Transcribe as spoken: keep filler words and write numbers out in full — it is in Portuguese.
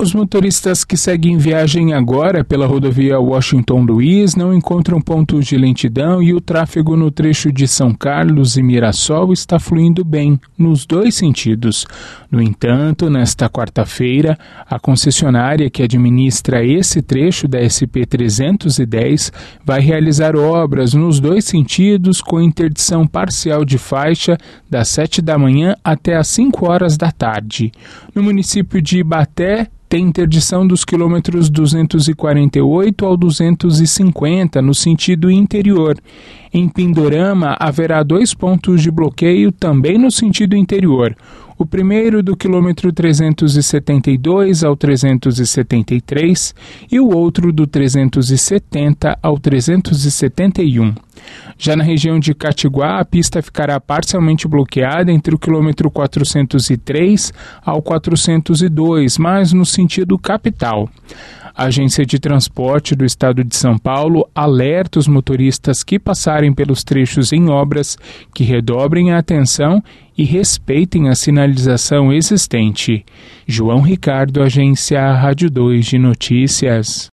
Os motoristas que seguem viagem agora pela rodovia Washington-Luiz não encontram pontos de lentidão e o tráfego no trecho de São Carlos e Mirassol está fluindo bem, nos dois sentidos. No entanto, nesta quarta-feira, a concessionária que administra esse trecho da S P trezentos e dez vai realizar obras nos dois sentidos com interdição parcial de faixa das sete da manhã até às cinco horas da tarde. No município de Ibaté, tem interdição dos quilômetros duzentos e quarenta e oito ao duzentos e cinquenta no sentido interior. Em Pindorama, haverá dois pontos de bloqueio também no sentido interior. O primeiro do quilômetro trezentos e setenta e dois ao trezentos e setenta e três e o outro do trezentos e setenta ao trezentos e setenta e um. Já na região de Catiguá, a pista ficará parcialmente bloqueada entre o quilômetro quatrocentos e três ao quatrocentos e dois, mas no sentido capital. A Agência de Transporte do Estado de São Paulo alerta os motoristas que passarem pelos trechos em obras que redobrem a atenção e respeitem a sinalização existente. João Ricardo, Agência Rádio dois de Notícias.